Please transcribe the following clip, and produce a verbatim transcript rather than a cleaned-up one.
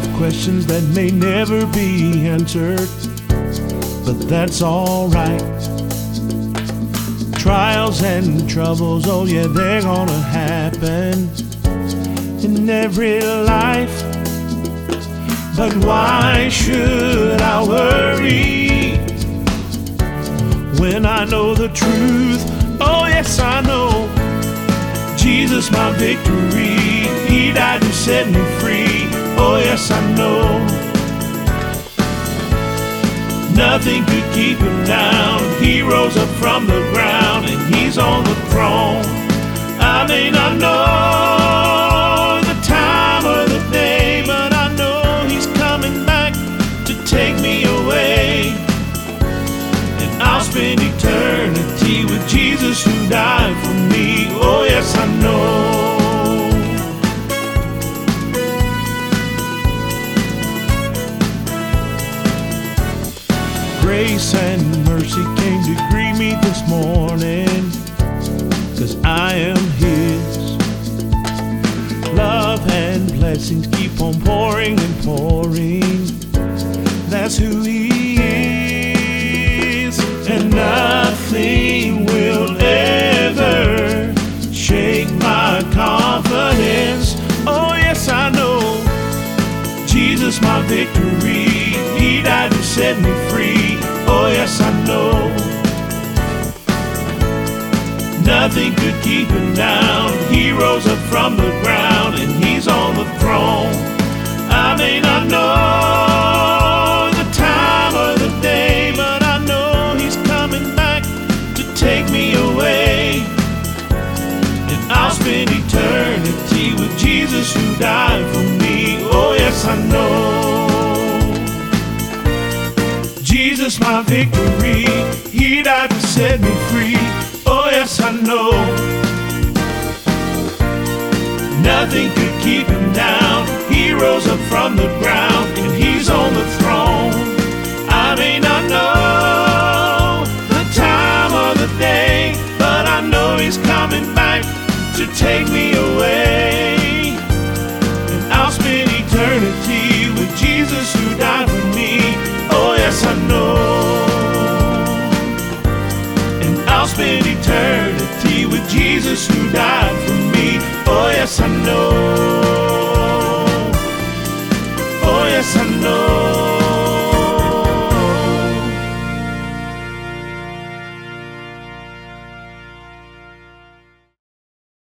questions that may never be answered, but that's all right. Trials and troubles, oh yeah, they're gonna happen in every life. But why should I worry when I know the truth? Oh yes, I know Jesus my victory. He died to set me free. Oh yes, I know nothing could keep him down. He rose up from the ground and he's on the throne. I may not know the time or the day, but I know he's coming back to take me away. And I'll spend eternity with Jesus who died for me. Oh yes, I know. Grace and mercy came to greet me this morning, 'cause I am his. Love and blessings keep on pouring and pouring. That's who he is. And nothing will ever shake my confidence. Oh yes, I know Jesus my victory. He died to set me free. Oh yes, I know nothing could keep him down. He rose up from the ground and he's on the throne. I may not know the time or the day, but I know he's coming back to take me away. And I'll spend eternity with Jesus who died for me. Oh yes, I know Jesus my victory. He died to set me free. Oh yes, I know nothing could keep him down. He rose up from the ground and he's on the throne. I may not know the time or the day, but I know he's coming back to take me away. And I'll spend eternity with Jesus who died for me. Oh yes, I know. And I'll spend eternity with Jesus who died for me. Oh yes, I know.